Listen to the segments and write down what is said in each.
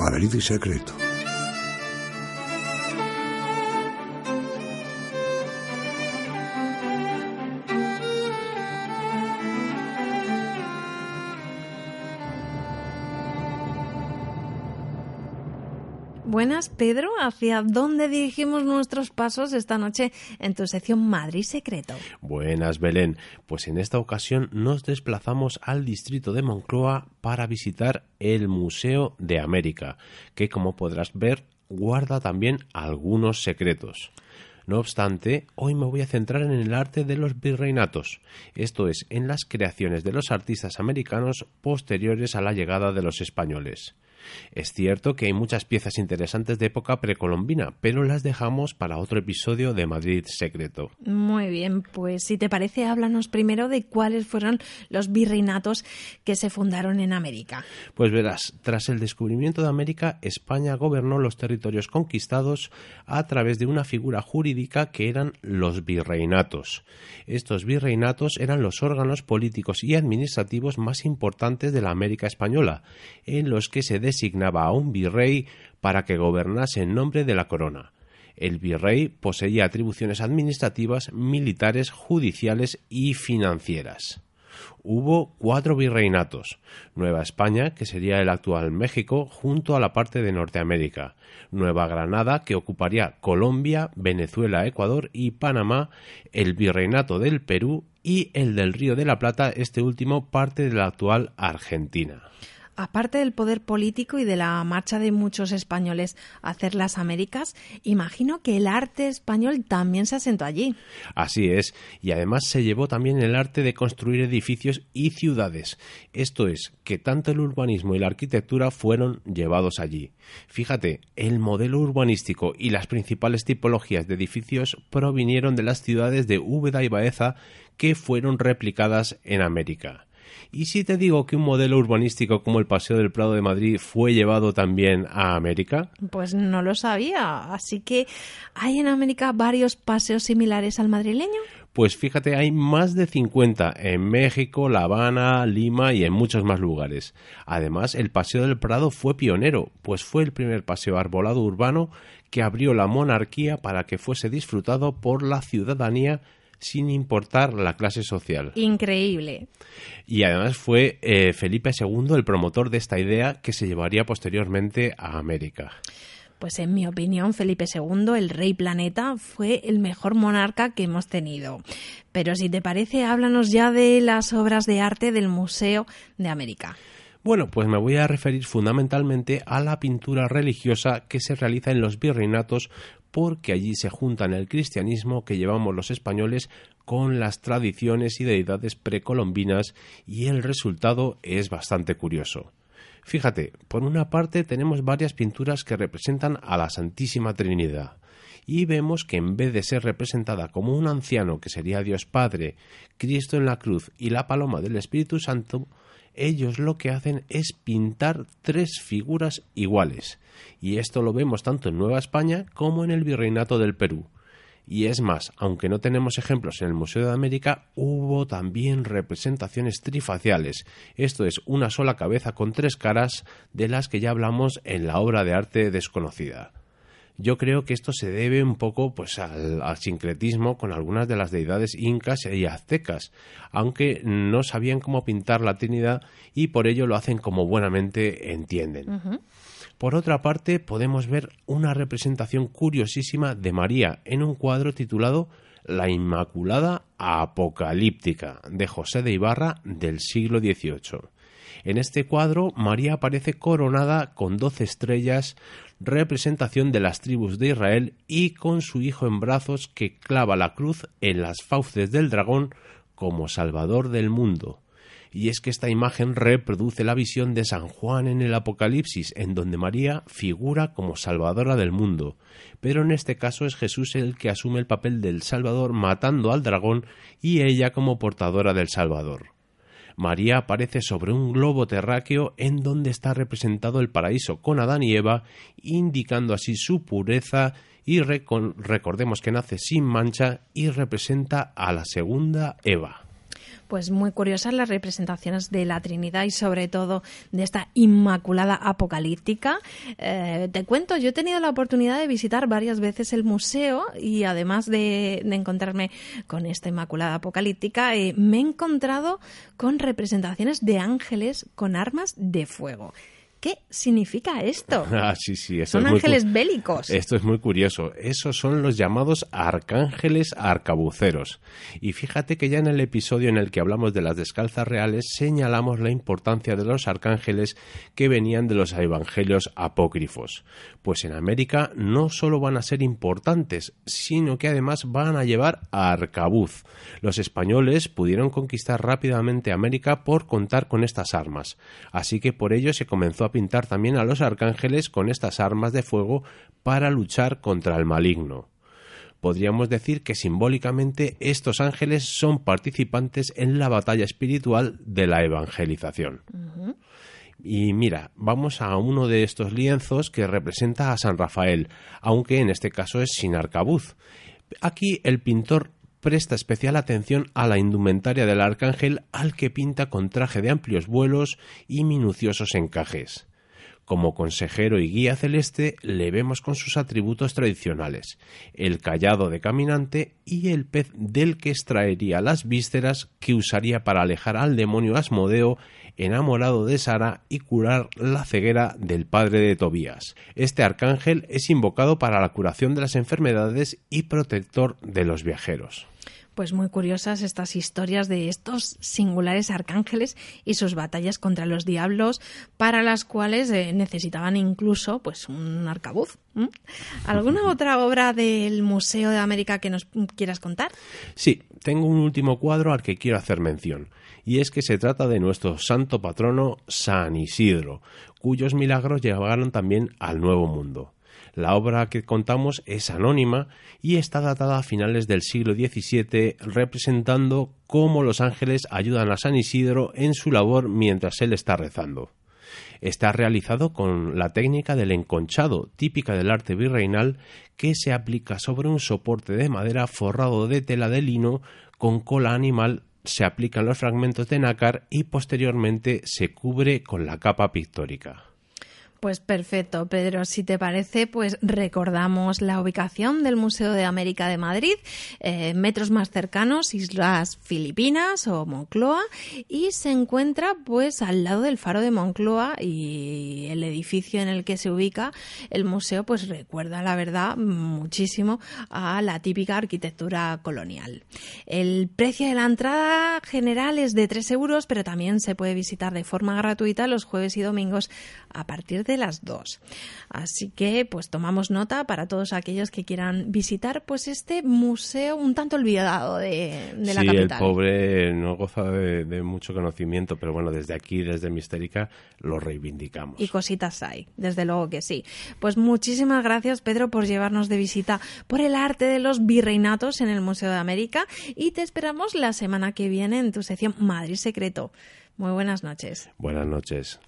Apocalipsis secreto. Buenas, Pedro. ¿Hacia dónde dirigimos nuestros pasos esta noche en tu sección Madrid Secreto? Buenas, Belén. Pues en esta ocasión nos desplazamos al distrito de Moncloa para visitar el Museo de América, que, como podrás ver, guarda también algunos secretos. No obstante, hoy me voy a centrar en el arte de los virreinatos, esto es, en las creaciones de los artistas americanos posteriores a la llegada de los españoles. Es cierto que hay muchas piezas interesantes de época precolombina, pero las dejamos para otro episodio de Madrid Secreto. Muy bien, pues si te parece, háblanos primero de cuáles fueron los virreinatos que se fundaron en América. Pues verás, tras el descubrimiento de América, España gobernó los territorios conquistados a través de una figura jurídica que eran los virreinatos. Estos virreinatos eran los órganos políticos y administrativos más importantes de la América española, en los que se designaba a un virrey para que gobernase en nombre de la corona. El virrey poseía atribuciones administrativas, militares, judiciales y financieras. Hubo 4 virreinatos: Nueva España, que sería el actual México, junto a la parte de Norteamérica; Nueva Granada, que ocuparía Colombia, Venezuela, Ecuador y Panamá; el virreinato del Perú y el del Río de la Plata, este último parte de la actual Argentina. Aparte del poder político y de la marcha de muchos españoles a hacer las Américas, imagino que el arte español también se asentó allí. Así es, y además se llevó también el arte de construir edificios y ciudades. Esto es, que tanto el urbanismo y la arquitectura fueron llevados allí. Fíjate, el modelo urbanístico y las principales tipologías de edificios provinieron de las ciudades de Úbeda y Baeza, que fueron replicadas en América. ¿Y si te digo que un modelo urbanístico como el Paseo del Prado de Madrid fue llevado también a América? Pues no lo sabía. Así que, ¿hay en América varios paseos similares al madrileño? Pues fíjate, hay más de 50 en México, La Habana, Lima y en muchos más lugares. Además, el Paseo del Prado fue pionero, pues fue el primer paseo arbolado urbano que abrió la monarquía para que fuese disfrutado por la ciudadanía sin importar la clase social. Increíble. Y además fue Felipe II el promotor de esta idea, que se llevaría posteriormente a América. Pues en mi opinión, Felipe II, el rey planeta, fue el mejor monarca que hemos tenido. Pero si te parece, háblanos ya de las obras de arte del Museo de América. Bueno, pues me voy a referir fundamentalmente a la pintura religiosa que se realiza en los virreinatos, porque allí se juntan el cristianismo que llevamos los españoles con las tradiciones y deidades precolombinas, y el resultado es bastante curioso. Fíjate, por una parte tenemos varias pinturas que representan a la Santísima Trinidad, y vemos que en vez de ser representada como un anciano, que sería Dios Padre, Cristo en la cruz y la paloma del Espíritu Santo, ellos lo que hacen es pintar 3 figuras iguales, y esto lo vemos tanto en Nueva España como en el Virreinato del Perú. Y es más, aunque no tenemos ejemplos en el Museo de América, hubo también representaciones trifaciales, esto es, una sola cabeza con 3 caras, de las que ya hablamos en la obra de arte desconocida. Yo creo que esto se debe un poco pues al sincretismo con algunas de las deidades incas y aztecas, aunque no sabían cómo pintar la Trinidad y por ello lo hacen como buenamente entienden. Uh-huh. Por otra parte, podemos ver una representación curiosísima de María en un cuadro titulado La Inmaculada Apocalíptica, de José de Ibarra, del siglo XVIII. En este cuadro, María aparece coronada con 12 estrellas, representación de las tribus de Israel, y con su hijo en brazos, que clava la cruz en las fauces del dragón como Salvador del mundo. Y es que esta imagen reproduce la visión de San Juan en el Apocalipsis, en donde María figura como salvadora del mundo, pero en este caso es Jesús el que asume el papel del Salvador matando al dragón, y ella como portadora del Salvador. María aparece sobre un globo terráqueo en donde está representado el paraíso con Adán y Eva, indicando así su pureza, y recordemos que nace sin mancha y representa a la segunda Eva. Pues muy curiosas las representaciones de la Trinidad y sobre todo de esta Inmaculada Apocalíptica. Te cuento, yo he tenido la oportunidad de visitar varias veces el museo y además de encontrarme con esta Inmaculada Apocalíptica, me he encontrado con representaciones de ángeles con armas de fuego. ¿Qué significa esto? Sí, son ángeles bélicos. Esto es muy curioso. Esos son los llamados arcángeles arcabuceros. Y fíjate que ya en el episodio en el que hablamos de las descalzas reales señalamos la importancia de los arcángeles que venían de los evangelios apócrifos. Pues en América no solo van a ser importantes, sino que además van a llevar arcabuz. Los españoles pudieron conquistar rápidamente América por contar con estas armas. Así que por ello se comenzó a pintar también a los arcángeles con estas armas de fuego para luchar contra el maligno. Podríamos decir que simbólicamente estos ángeles son participantes en la batalla espiritual de la evangelización. Uh-huh. Y mira, vamos a uno de estos lienzos que representa a San Rafael, aunque en este caso es sin arcabuz. Aquí el pintor presta especial atención a la indumentaria del arcángel, al que pinta con traje de amplios vuelos y minuciosos encajes. Como consejero y guía celeste le vemos con sus atributos tradicionales, el cayado de caminante y el pez del que extraería las vísceras que usaría para alejar al demonio Asmodeo, enamorado de Sara, y curar la ceguera del padre de Tobías. Este arcángel es invocado para la curación de las enfermedades y protector de los viajeros. Pues muy curiosas estas historias de estos singulares arcángeles y sus batallas contra los diablos, para las cuales necesitaban incluso pues un arcabuz. ¿Alguna otra obra del Museo de América que nos quieras contar? Sí, tengo un último cuadro al que quiero hacer mención, y es que se trata de nuestro santo patrono San Isidro, cuyos milagros llegaron también al Nuevo Mundo. La obra que contamos es anónima y está datada a finales del siglo XVII, representando cómo los ángeles ayudan a San Isidro en su labor mientras él está rezando. Está realizado con la técnica del enconchado, típica del arte virreinal, que se aplica sobre un soporte de madera forrado de tela de lino con cola animal. Se aplican los fragmentos de nácar y posteriormente se cubre con la capa pictórica. Pues perfecto, Pedro. Si te parece, pues recordamos la ubicación del Museo de América de Madrid, metros más cercanos, Islas Filipinas o Moncloa, y se encuentra pues al lado del Faro de Moncloa, y el edificio en el que se ubica el museo pues recuerda, la verdad, muchísimo a la típica arquitectura colonial. El precio de la entrada general es de 3 euros, pero también se puede visitar de forma gratuita los jueves y domingos a partir de las 2. Así que pues tomamos nota para todos aquellos que quieran visitar pues este museo un tanto olvidado de la capital. Sí, el pobre no goza de mucho conocimiento, pero bueno, desde aquí, desde Mistérica, lo reivindicamos. Y cositas hay, desde luego que sí. Pues muchísimas gracias, Pedro, por llevarnos de visita por el arte de los virreinatos en el Museo de América, y te esperamos la semana que viene en tu sección Madrid Secreto. Muy buenas noches. Buenas noches.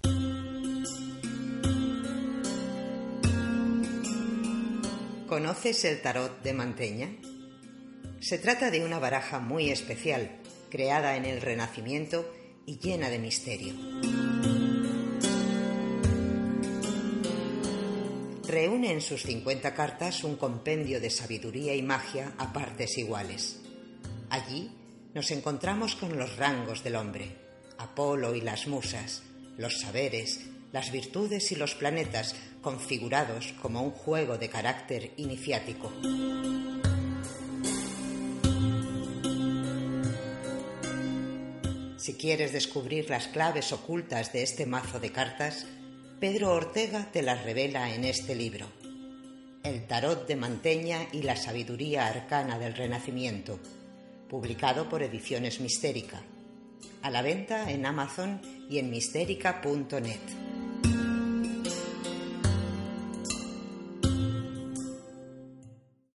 ¿Conoces el tarot de Manteña? Se trata de una baraja muy especial, creada en el Renacimiento y llena de misterio. Reúne en sus 50 cartas un compendio de sabiduría y magia a partes iguales. Allí nos encontramos con los rangos del hombre, Apolo y las musas, los saberes, las virtudes y los planetas, configurados como un juego de carácter iniciático. Si quieres descubrir las claves ocultas de este mazo de cartas, Pedro Ortega te las revela en este libro, El tarot de Manteña y la sabiduría arcana del Renacimiento, publicado por Ediciones Mistérica, a la venta en Amazon y en mistérica.net.